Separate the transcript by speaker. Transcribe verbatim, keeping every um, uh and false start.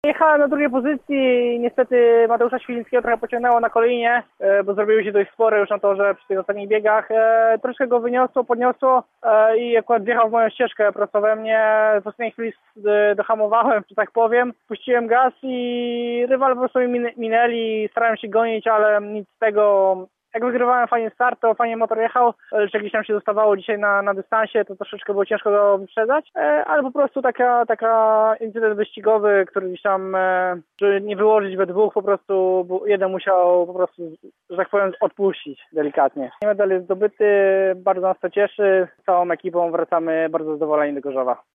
Speaker 1: Jechałem na drugiej pozycji i niestety Mateusza Świlińskiego trochę pociągnęło na kolinie, bo zrobiły się dość spore już na torze przy tych ostatnich biegach. Troszkę go wyniosło, podniosło i akurat wjechał w moją ścieżkę prosto we mnie. W ostatniej chwili dohamowałem, że tak powiem. Puściłem gaz i rywal po prostu mi minęli. Starałem się gonić, ale nic z tego. Jak wygrywałem fajnie start, to fajnie motor jechał, lecz jak gdzieś tam się dostawało dzisiaj na, na dystansie, to troszeczkę było ciężko go wyprzedzać, e, ale po prostu taka, taka incydent wyścigowy, który gdzieś tam, e, żeby nie wyłożyć we dwóch, po prostu jeden musiał po prostu, że tak powiem, odpuścić delikatnie. Medal jest zdobyty, bardzo nas to cieszy, z całą ekipą wracamy bardzo zadowoleni do Gorzowa.